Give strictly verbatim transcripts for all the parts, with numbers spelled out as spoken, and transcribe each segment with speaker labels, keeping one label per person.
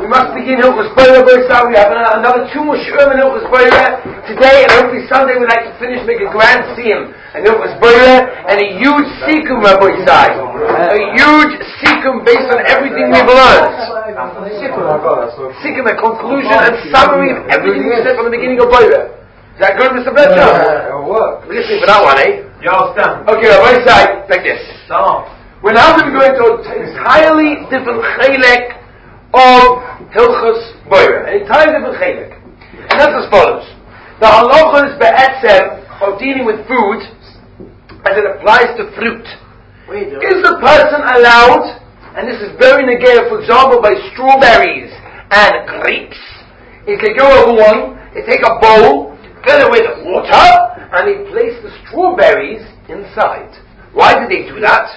Speaker 1: We must begin Hilchos Boira. We have another two more shiurim in Hilchos Boira today, and hopefully Sunday we'd like to finish, make a grand siyum in Hilchos Boira, and a huge sikum, Rabbi Isai. A huge sikum based on everything we've learned. Sikum, a conclusion and summary of everything we said from the beginning of Boira. Is that good, Mister Fletcher?
Speaker 2: Yeah, it'll work.
Speaker 1: We're listening for that one, eh?
Speaker 3: Y'all stand.
Speaker 1: Okay, Rabbi Isai, like this.
Speaker 3: No.
Speaker 1: We're now going to go into an entirely different chelek of Hilchos Boira, an entirely different chelek. And that's as follows. The halachos be'etzem of dealing with food as it applies to fruit. Is the person allowed, and this is very negaya, for example, by strawberries and grapes, if they go over one, they take a bowl, fill it with water, and they place the strawberries inside. Why did they do that?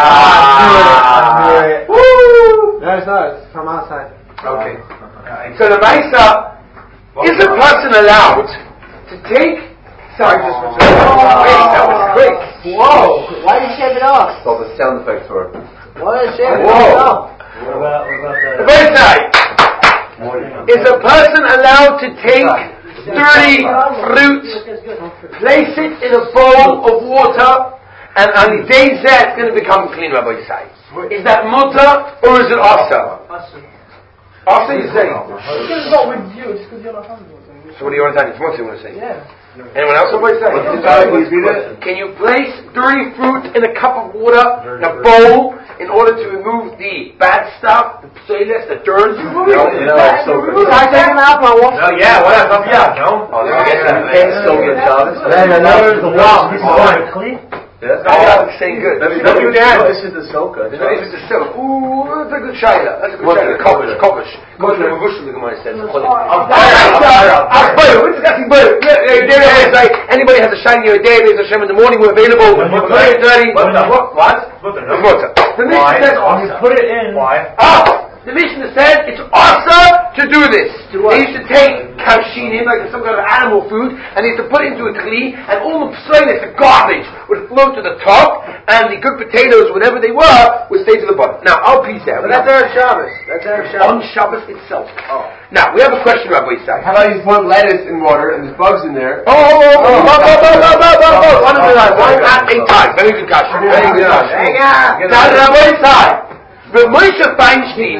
Speaker 2: Ah! Woo! No, it's not. It's from outside.
Speaker 1: Okay. So the Maisa, is a person allowed to take... Sorry, just... Oh, wait, that was quick.
Speaker 4: Whoa! Why did you shave it off?
Speaker 2: All the sound effects for it.
Speaker 4: Why did you shave it
Speaker 1: Whoa.
Speaker 4: off?
Speaker 3: What about, what about
Speaker 1: The
Speaker 3: that?
Speaker 1: Maisa, is a person allowed to take dirty fruit, place it in a bowl of water, and on the day that it's going to become clean, Rabbi Yisai? Is that mutter or is it asa? Asa, you say?
Speaker 5: It's not with you, it's because you're not having it.
Speaker 1: So what do you want to say? It's mutter you want to say?
Speaker 5: Yeah.
Speaker 1: Anyone else want to say? Can you place dirty fruit in a cup of water, in a bowl, in order to remove the bad stuff, the pseudus, the dirt?
Speaker 2: No, no, so good.
Speaker 4: I take them out, my wife.
Speaker 3: No, yeah, what else? Yeah, no?
Speaker 1: Oh, let me get that.
Speaker 2: It's so good, Shabbos.
Speaker 3: Then another, the wall, this is one. Clean?
Speaker 2: Yes.
Speaker 1: Oh, yeah, it's saying good.
Speaker 2: This
Speaker 1: Don't even add.
Speaker 2: is the soka.
Speaker 1: If it's a silk, ooh, that's a good shayla. That's a good shayla. Kovish, kovish. Kovish, the Mavushal, the Gemara says. We're discussing butter. Anybody has a shiny or a day, there's a Hashem in the morning, we're available. We're very dirty. What? The mutter. The Mishnah says
Speaker 3: You put it in. Why?
Speaker 1: Ah! The Mishnah said it's awesome to do this. They used to take kashinim, like some kind of animal food, and they used to put it into a kli, and all the pseudus, the garbage, would float to the top, and the good potatoes, whatever they were, would stay to the bottom. Now, I'll piece out.
Speaker 4: But that's Erev Shabbos. That's Erev Shabbos.
Speaker 1: On Shabbos itself. Oh. Now, we have a question, Rabbi Isai.
Speaker 2: How about you put lettuce in water and there's bugs in there?
Speaker 1: Oh, oh, oh, oh, oh, oh, oh, oh, oh, one at a time, one at a time. Very good question. Very good question. Now, Rabbi Isai. But Moshe Feinstein,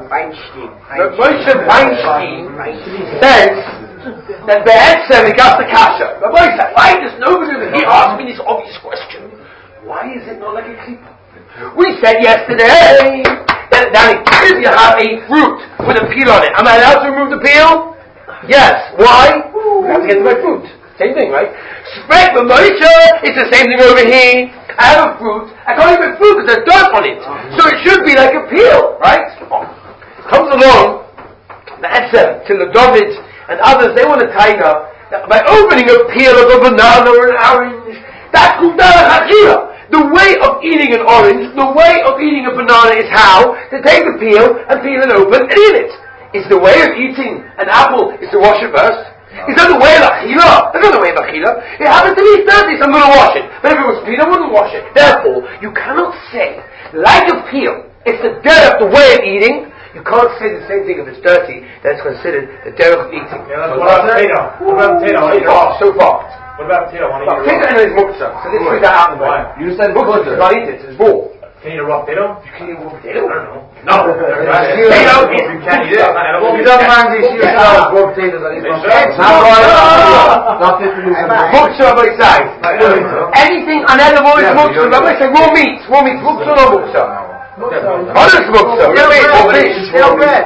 Speaker 1: but Moshe Feinstein says that Be'etzem he got the kasha. But Moshe said, why does nobody, he asked me this obvious question. Why is it not like a klipa? We said yesterday that, that if you have a fruit with a peel on it, am I allowed to remove the peel? Yes. Why? I have to get my fruit. Same thing, right? Spread the Moshe, it's the same thing over here. I have a fruit, I can't even fruit because there's dirt on it. So it should be like a peel, right? Comes along, the Etzem, till the David and others, they want to tiger that by opening a peel of a banana or an orange, that's kundara chachira. The way of eating an orange, the way of eating a banana is how to take the peel and peel it open and eat it. Is the way of eating an apple is to wash it first? Is that the way of achila? That's not the way of achila. It happens to be dirty, so I'm going to wash it. But if it was clean, I wouldn't wash it. Therefore, you cannot say, like a peel, it's the dirt of the way of eating. You can't say the same thing if it's dirty, that it's considered the dirt of eating.
Speaker 3: Yeah, what about potato? What about potato?
Speaker 1: So far, so far.
Speaker 3: What about potato?
Speaker 1: Potato is muktzah, so let's put that out in the way.
Speaker 2: You said
Speaker 1: muktzah, you can't eat it, it's raw.
Speaker 3: Can you eat a raw potato?
Speaker 1: You can eat a raw potato?
Speaker 3: I don't know. No.
Speaker 1: Potato,
Speaker 3: you can't eat it.
Speaker 2: You don't mind these huge raw potatoes on these ones. Not raw. Not fit for you.
Speaker 1: Muktzah, Rabbi Isai. Anything unedible is muktzah. Rabbi Isai, raw meat. Raw meat, muktzah or muktzah? What is muktzah? Raw fish.
Speaker 4: Stale bread.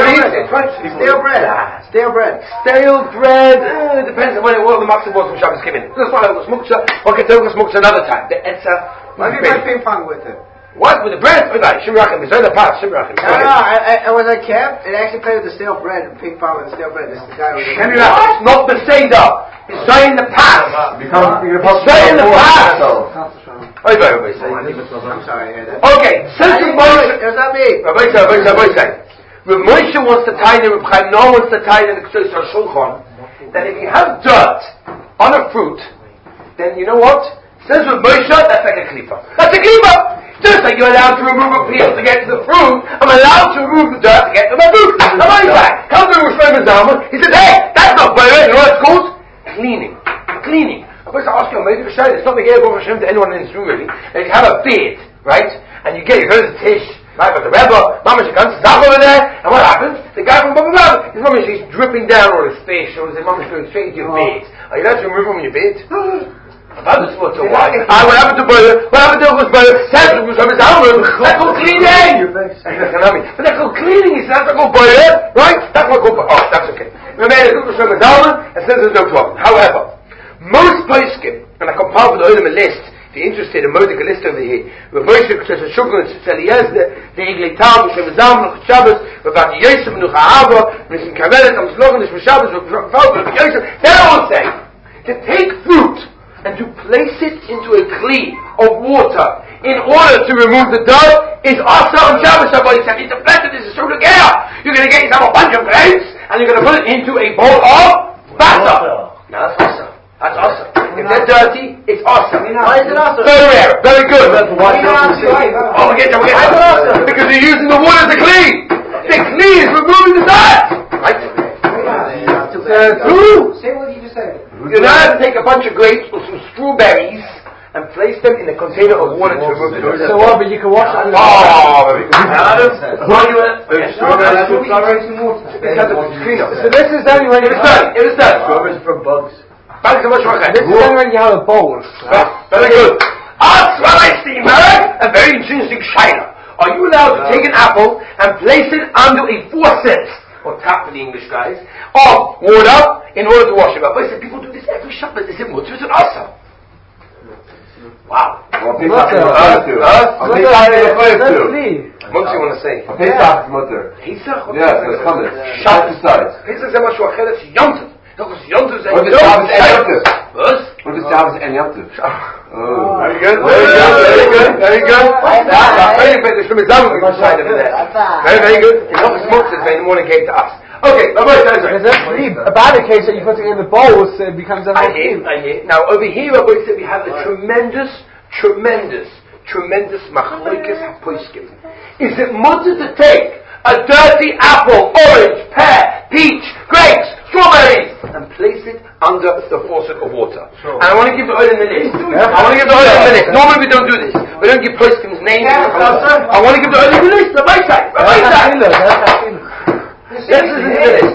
Speaker 1: Stale bread.
Speaker 4: Stale bread.
Speaker 1: Stale bread. Uh, it depends on when it, what the matzah was when Shabbos came in. That's why it was muktzah. Or can tell us muktzah another time. The etzah.
Speaker 4: Why do you play ping pong with it?
Speaker 1: What? With the bread? Everybody. Shimrachim. It's in the past. Shimrachim.
Speaker 4: No, no, I, I, when I kept, it actually played with the stale bread and ping pong with the stale bread. This is the guy who was
Speaker 1: Shimrachim. Not the Seder. It's saying the past. It's saying the past. Oh, Rabbi Isai.
Speaker 4: I'm sorry, I heard that.
Speaker 1: Okay. Since
Speaker 4: I didn't
Speaker 1: Moshe.
Speaker 4: know it. It was not me.
Speaker 1: Rabbi Isai, Rabbi Isai, Rabbi Isai. Rav Moshe wants to tie the Reb Chaim Noah wants to tie the K'sos HaShulchan that if you have dirt on a fruit, then you know what? Says Rav Moshe, that's like a klipa. That's a klipa! Just like you're allowed to remove a peel to get to the fruit, I'm allowed to remove the dirt to get to my fruit. Am I Zalman. He said, hey, that's not boiler. You know what it's called? Cleaning. Cleaning. I'm supposed to ask you, maybe it's not the Gay Baruch Hashem to anyone in this room really. If you have a beard, right? And you get, you heard the Tish, right? But the Rebbe, Mama, she comes to Zach over there, and what happens? The guy from blah blah blah, his mama, she's dripping down on his face, or his mama, she's going straight into your beard. Are you allowed to remove from your beard? About this water, why? Ah, what happened to brother? What happened to his brother? Said to his Zalman, that's called cleaning! But that's called cleaning, he said, that's called boiler, right? That's what called, oh, that's okay. We made a good Hashem Zalman, and says there's no problem. However, most poskim, and I compiled for the Olam a list, if you're interested, a Modica list over here, Rav Moshe, Kshes HaShulchan, Tzitz Eliezer, the Eglei Tal, Hashem Zalman, Luch Shabbos, Rav Adi Yosef, Nuch Ha'ava, Nisim Kamelet, Am Slogan, Nish Shabbos, Rav Falk, Rav Yosef, they're all saying, to take fruit, and to place it into a kli of water in order to remove the dirt is also on Shabbos. Somebody said, it's a blessed, this is so the You're going to get yourself a bunch of grapes and you're going to put it into a bowl of batter. Now that's awesome. That's awesome. If they're dirty, it's awesome.
Speaker 4: Why is it awesome?
Speaker 1: Very rare. Very good.
Speaker 4: Why is it awesome?
Speaker 1: Oh, we'll get you, we'll get you. Because you're using the water as a kli. The kli is removing the dirt. Right?
Speaker 4: Say what you just said.
Speaker 1: You now have to take a bunch of grapes or some strawberries and place them in a container of water to remove the dirt.
Speaker 5: So what, but you can wash it.
Speaker 1: Oh, very good.
Speaker 4: Strawberries and water.
Speaker 5: So this is only when
Speaker 1: It
Speaker 5: you
Speaker 1: was done. It was done.
Speaker 2: Strawberries for bugs.
Speaker 1: Thanks so much for that.
Speaker 5: This is only when you have a bowl.
Speaker 1: Very good. Ask what I see, man. A very interesting shayla. Are you allowed to take an apple and place it under a faucet, or tap for the English guys, of water in order to wash it up? I said, people do this every Shabbat. They say, mutter is an asa. Wow.
Speaker 2: Well, Pesach is mutter too. Pesach is mutter too.
Speaker 1: What do you want to say?
Speaker 2: Pesach is mutter.
Speaker 1: Pesach?
Speaker 2: Yes, it's coming. Shot besides.
Speaker 1: Pesach is much more it's Yom Tov. Because Yom Tov is
Speaker 2: What is Shabbos and Yom Tov?
Speaker 1: What?
Speaker 2: What is Shabbos and Yom Tov? Oh.
Speaker 1: Very good, very good, very good, very good. Very good. There's some example we can find over there. Very, very good. It's not the smoke that in the morning came to us. Okay, my boy, sorry, sorry.
Speaker 5: A bad case that you put it in the bowls, it becomes a
Speaker 1: I hear, I hear. Now, over here, Rabbi said we have a tremendous, tremendous, tremendous machloikes hapoiskim. Is it mutter to take a dirty apple, orange, pear, peach, grapes, strawberries, and place it under the faucet of water? Sure. And I want to give the oil in the list. Yeah. I want to give the oil in the list. Normally we don't do this. We don't give poiskim's names. Yeah, I want to give the oil in the list. The right side. The right side. Yes, this is the list.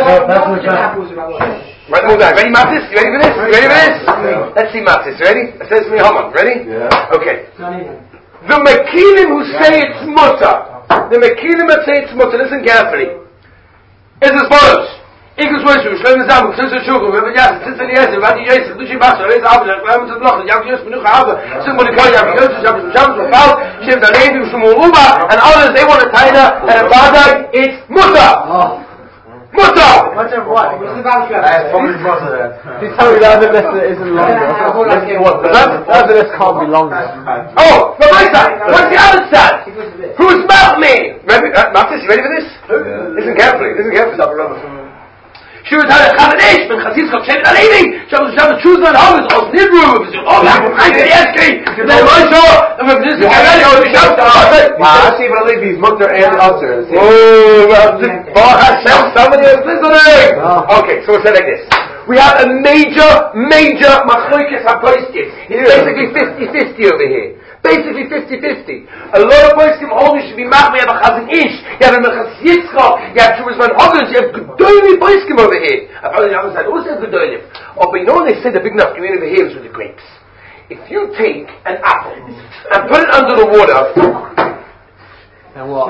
Speaker 1: Right, move on. Ready, Matis? You ready for this? You ready for this? Yeah. Let's see, Matis. Ready? It says to me, Haman. Ready?
Speaker 2: Yeah.
Speaker 1: Okay. The Mekilim who say it's mutter. The Mekilim that say it's mutter. Listen carefully. Is as follows. Ikos Moshe, Shlomo Zalman, Kshes HaShulchan, Rav Yasser, Tzitz Eliezer, Rav Adi Yosef, Luchi Basar, Reza Abel, Rav Tzad Bloch, Yaakov Yosef, Menucha Hava, Simon Nikol, Yaakov Yosef, Shabbos, Shabbos, Rav Falk, Shem Dalevi, Shmuel Uba, and others, they want to tie that, and a Badag, it's mutter. Mutter!
Speaker 4: Mutter of what? What's the balance?
Speaker 2: Somebody's mutter.
Speaker 5: Please tell me the other list isn't longer. The other list can't be longer.
Speaker 1: Oh, from my side. What's the other side? Who's mouth me? Ready? Uh, Matis, you ready for this? Yeah. Listen carefully. Listen carefully. Shuvah Tana Chadanesh, Ben Chatzis Chok Shem Aleini, Shabbos Shabbos Chuzman Hamas, Os Nidru, Rav Zil Ola, Chaim Yeski, Rav Moshe, Rav Nizim Kaveli, Rav Shabbos.
Speaker 2: Wow, Hashem Alevi is mutter and usher.
Speaker 1: Oh, Baruch Hashem, somebody is listening. Okay, so we'll say like this. We have a major, major machloikes hapoiskim. It's basically fifty-fifty over here. Basically fifty-fifty. A lot of poskim hold you should be machmir, you have a chazan ish, you have a mechas yitzchak, you have Shuvas Van Hoggins, you have gedolim poskim over here. I probably the other side also have gedolim. Oh, but you know when they say the big enough community over here is with the grapes. If you take an apple and put it under the water,
Speaker 5: and what?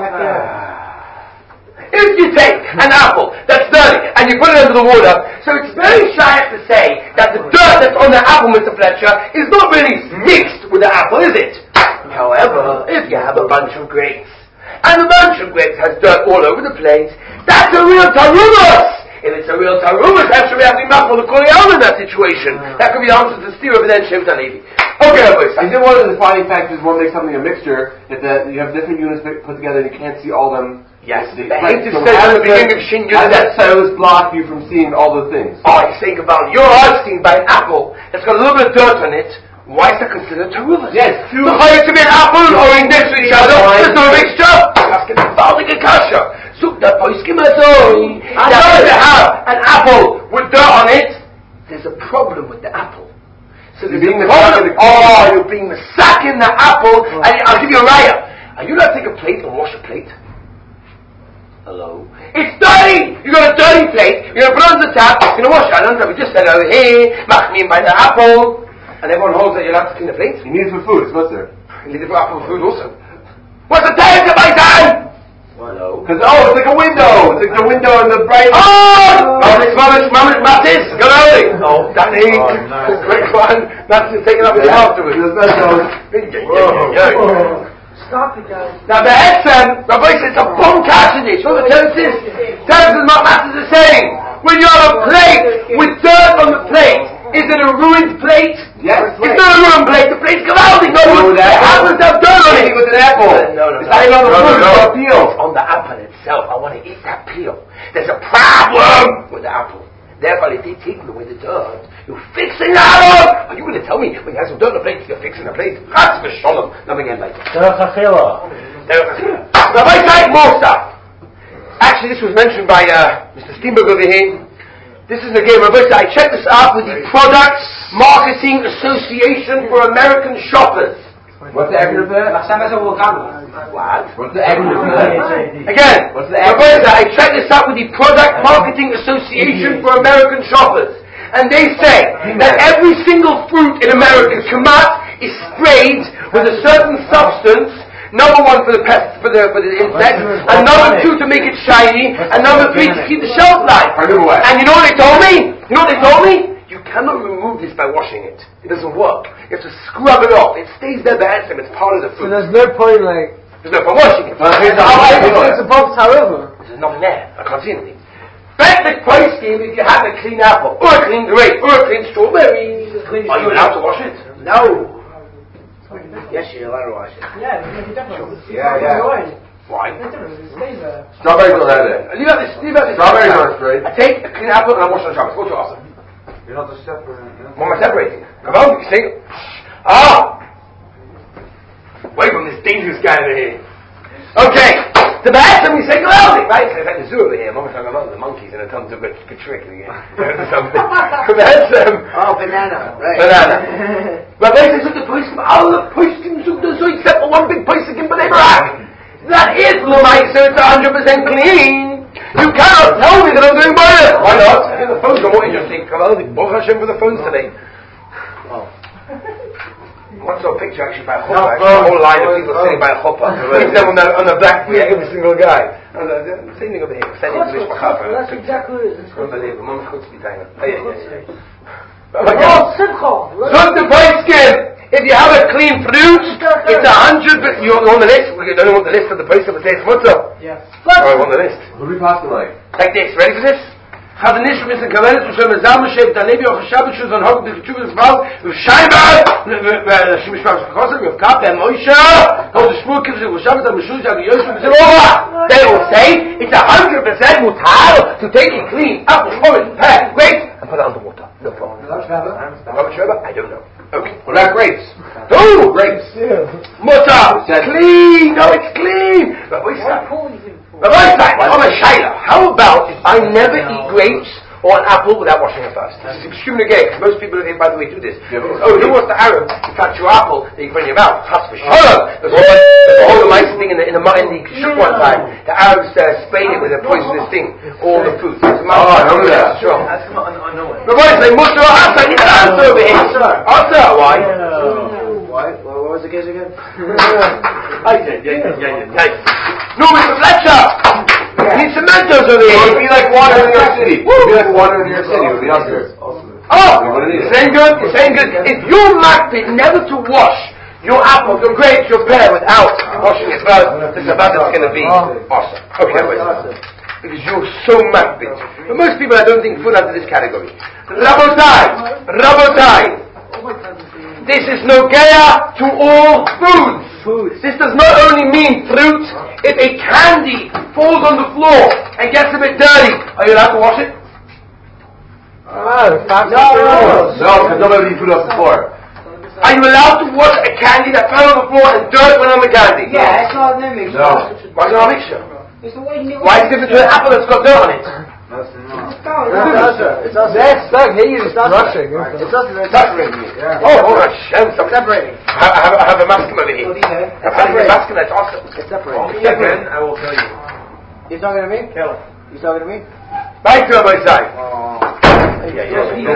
Speaker 1: If you take an apple that's dirty and you put it under the water, so it's very shy to say that the dirt that's on the apple, Mister Fletcher, is not really mixed with the apple, is it? However, if you have a bunch of grapes, and the bunch of grapes has dirt all over the place, that's a real tarumas! If it's a real tarumas, that's should be having machmor the koyal in that situation. That could be the answer to steer over there in Shem Talevi. Okay, boys.
Speaker 2: Is it one of the defining factors one makes something a mixture, that the, you have different units put together and you can't see all them?
Speaker 1: Yes,
Speaker 2: the,
Speaker 1: the
Speaker 2: right,
Speaker 1: hate
Speaker 2: so
Speaker 1: says at the beginning of Shin
Speaker 2: How does that cellus block you from seeing all the things?
Speaker 1: Oh, you're saying about, you're asking by an apple that's got a little bit of dirt on it, why is that considered tarumas?
Speaker 2: Yes, two.
Speaker 1: The chayes to be an apple owing next to each other, there's no mixture. That's getting valid kasha. So, the poiskim azoi, that going to have an apple with dirt on it, there's a problem with the apple. So there's a problem. Oh, you're being masakin the apple, and I'll give you a raya. Are you allowed to take a plate and wash a plate? Hello? It's dirty! You got a dirty plate, you're going to put it on the tap, you're going to wash it. I don't know, we just said over here, machmim by the apple, and everyone holds that you're allowed to clean the plate.
Speaker 2: You need it for food, what's there?
Speaker 1: You need it for apple food also. What's the time to my son? Hello?
Speaker 2: Because, oh, it's like a window! It's like the window in the bright...
Speaker 1: Oh! Mamas, mamas, mamas, matis, go early! Oh, Danny, quick one. Matis is taking up his afterwards.
Speaker 4: Stop it, guys.
Speaker 1: Now the Exam, Rabbi says it's a bomb cash in this. What the Teretz is? Teretz is what Matis is saying. When you have a plate with dirt on the plate, is it a ruined plate?
Speaker 2: Yes.
Speaker 1: It's not a ruined plate. The plate's geweldig. No, it happens to have dirt on it.
Speaker 2: With an apple.
Speaker 1: No, no, no.
Speaker 2: It's not even on the fruit. It's on the peel.
Speaker 1: It's on the apple itself. I want to eat that peel. There's a problem with the apple. Therefore, if they take away the dirt, you're fixing the apple. Are you going to tell me when you have some dirt on the plate, you're fixing the plate? Chas v'sholom. Let me get like that.
Speaker 5: Derech Achila.
Speaker 1: Rabbi Said more stuff. Actually, this was mentioned by uh, Mister Steenberg over here. This is the game. Rabbi Said, I checked this out with the Products Marketing Association for American Shoppers.
Speaker 2: What's the acronym for that?
Speaker 1: What?
Speaker 2: What's the acronym for that?
Speaker 1: Again,
Speaker 2: What's the
Speaker 1: Rabbi
Speaker 2: acronym?
Speaker 1: Said, I checked this out with the Product Marketing Association for American Shoppers. And they say that every single fruit in America, kamat, is sprayed with a certain substance. Number one for the pests, for the for the insects, and number two to make it shiny, and number three to keep the shelf life. And you know what they told me? You know what they told me? You cannot remove this by washing it. It doesn't work. You have to scrub it off. It stays there by accident. It's part of the
Speaker 5: So
Speaker 1: fruit.
Speaker 5: there's no point, like...
Speaker 1: There's no point washing it.
Speaker 2: Well, here's the
Speaker 5: It's a box, however.
Speaker 1: There's nothing there. I can't see anything. Bet the price scheme if you have a clean apple, or a clean grape, or a clean strawberry. Are you allowed to wash it?
Speaker 4: No. Yes, you're allowed to wash it.
Speaker 6: Yeah, there's a difference.
Speaker 2: Yeah, yeah.
Speaker 1: Why?
Speaker 6: There's a difference. It stays there.
Speaker 2: Strawberries don't have that.
Speaker 1: Leave out this, leave out this.
Speaker 2: Strawberries aren't sprayed.
Speaker 1: I take a clean apple and I wash it on Shabbos. Go to Asa.
Speaker 2: You're not the separate.
Speaker 1: What am I separating? Come on, you see? Ah! Wait from this dangerous guy over here. Okay. The bad time we say Gavaldik, right? It's like the zoo over here. Mama talking about the monkeys and it comes to a good trick again. Something. That's um,
Speaker 4: Oh, banana. Right.
Speaker 1: banana. But they took the poskim, all the poskim took the zoo except for one big poskim, but they were that is Lumite, so it's one hundred percent clean. You cannot tell me that I'm doing better. Why not? The phones are more interesting. Gavaldik. Baruch Hashem for the phones today. Oh. Once saw a picture actually by a chuppah, a whole line of people sitting by a chuppah. Each them on the, on the black beard, every single guy. And the, the same thing over here, sending to this machapa.
Speaker 6: That's exactly what it is.
Speaker 1: Unbelievable. Mama's chutzpah be dying.
Speaker 6: Oh, simcha.
Speaker 1: Look the price skin. If you have a clean fruit, it's a hundred, but you're on the list. We don't want the list of the price of the taste mutter.
Speaker 6: Yeah.
Speaker 1: Alright, on the list.
Speaker 2: What do we pass like?
Speaker 1: Like this, ready for this? Had the nishma Mister Kavenet to show me Zalma Shev Danebi or Shabbat shoes on Hog the Ketubas Val with Scheinberg Shemish Pavs Kosa with Kap and Moshe hold the Shmur Kids with Shabbat and Meshuz and Yosef Zilova. They will say it's a hundred percent mutar to take it clean, apple, orange, pear, grape, and put it underwater. No problem. Robert Schreiber? I don't know. Okay.
Speaker 2: What about grapes?
Speaker 1: Oh,
Speaker 2: Grapes.
Speaker 1: mutar, clean. No, it's clean. But we say. But right back, on a shayla, how about if I never eat grapes or an apple without washing it first? This is extremely gay, because most people, by the way, do this. Oh, who wants the Arab to cut your apple that you put in your mouth? Chas v'sholom. There's a whole nice thing in the in the, in the shuk one time. The Arabs uh, sprayed it with a poisonous thing, all the fruit. Oh,
Speaker 2: I know that.
Speaker 1: Strong. But why is it Musa or Asa? I need an answer over here. Asa, why?
Speaker 4: Why? What was the case again?
Speaker 1: No, Mister Fletcher! I need some Mentos over here.
Speaker 2: It would be like water in New York City. It would be like water in New York City. It would be upstairs.
Speaker 1: Oh! You're saying good? You're saying good? If you marked it never to wash your apple, your grapes, your pear without washing it first, this is about it's going to be awesome. Okay, wait. Because you're so marked it. But most people I don't think fall under this category. Rabotai! Rabotai! This is nogea to all foods. This does not only mean fruit. If a candy falls on the floor and gets a bit dirty, are you allowed to wash it?
Speaker 5: No,
Speaker 2: No, because nobody put it off the floor.
Speaker 1: Are you allowed to wash a candy that fell on the floor and dirt went on the candy?
Speaker 6: Yeah, it's not an mixture.
Speaker 2: No.
Speaker 1: Why is it not a mixture?
Speaker 6: It's the way you
Speaker 1: Why is it different to an apple that's got dirt on it?
Speaker 4: It's us.
Speaker 5: That's stuck. He is rushing.
Speaker 4: It's us that's separating you.
Speaker 1: Oh, oh Hashem, stop
Speaker 4: Separating.
Speaker 1: I have, I have, I have a masking over here. I have a masking, that's awesome.
Speaker 4: It's separating.
Speaker 3: Only again, I will tell you.
Speaker 4: You talking to me?
Speaker 3: Kill.
Speaker 4: You talking to me?
Speaker 1: Right to my side.
Speaker 4: Yeah,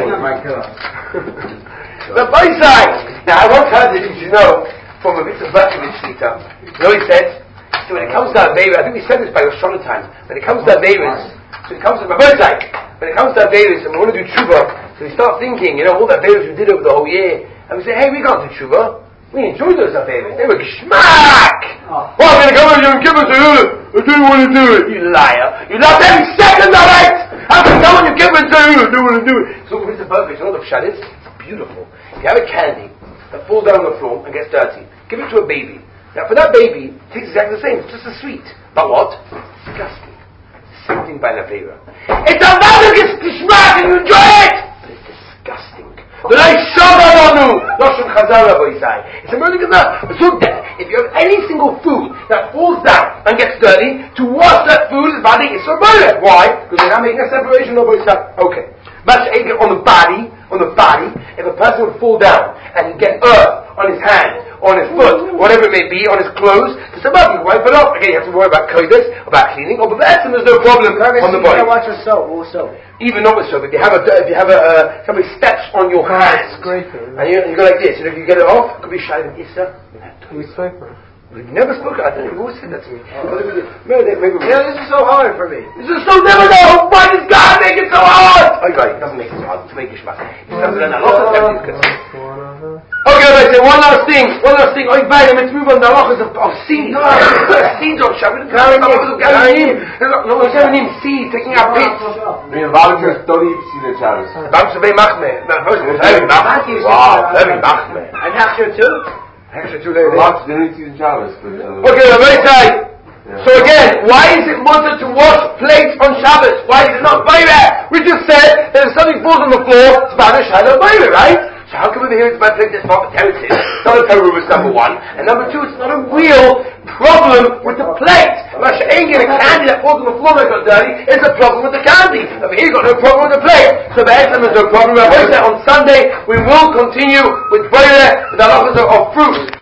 Speaker 1: The boy side. Now, I once heard this, you know, from a Mitzvah Berkovich Shlita. You know, he said, so when it comes to Averis, I think we said this by Rosh Hashanah time, when it comes to Averis, so it comes to my boy side, when it comes to Averis, and we want to do tshuva, so we start thinking, you know, all the Averis we did over the whole year, and we say, hey, we can't do tshuva. We enjoyed those Averis. They were geschmack! Oh, I'm going to come over you and give us a, I didn't want to do it. You liar. You laughed every second of it! How can someone you give us a, I don't want to do it? So it's a perfect, you know the pshat is? It's beautiful. If you have a candy that falls down on the floor and gets dirty, give it to a baby. Now for that baby, it tastes exactly the same. It's just as sweet. But what? Disgusting. Same thing by Lavera. It's a magic geschmack and you enjoy it! But it's disgusting. It's a murder enough. So that if you have any single food that falls down and gets dirty, to wash that food is body is a murder. Why? Because they're not making a separation of Boisai. Okay. But on the body, on the body, if a person would fall down and he'd get earth on his hand, on his foot, whatever it may be, on his clothes, to somebody wipe it off. Again, you have to worry about kodesh, about cleaning. Oh, but that's there's no problem on the body.
Speaker 4: Watch your soap. What soap?
Speaker 1: Even not with soap. If you have a, if you have a, uh, somebody steps on your hands, and you, you go like this, you know, if you get it off, it could be shaylim issa.
Speaker 5: We swiper.
Speaker 1: We've never spoken. I don't know. You always said that to me. Oh. Maybe, maybe, maybe.
Speaker 4: Yeah, this is so hard for me.
Speaker 1: This is so never know. Why does God make it so hard? Oh, right. It doesn't make it so hard to make it shmach. It doesn't learn a lot of everything. Okay, I say one last thing. One last thing. Oh, bye. Let's move on. The halachas of of seed. Seeds of Shabbat. Garim. No, we're saying him seed, taking out pits.
Speaker 2: The volunteers don't even see the Shabbos.
Speaker 1: Bam Shabbat Machmeh. Very Machmeh. Wow, very Machmeh.
Speaker 4: And Hafshir too?
Speaker 1: Actually, too late.
Speaker 2: Lots didn't see the Shabbos.
Speaker 1: Okay, I'm very tight. So again, why is it wanted to wash plates on Shabbos? Why is it not Bayre? We just said that if something falls on the floor, it's about a shadow Bayre, right? So how come over here it's about plate that's not a terrorist? It's not a terrorist, number one. And number two, it's not a real problem with the plate. If I ain't getting a candy that falls on the floor and got dirty, it's a problem with the candy. Over here, you've got no problem with the plate. So the Eslam is no problem. I always say on Sunday, we will continue with Bayre, with the halachas of fruit.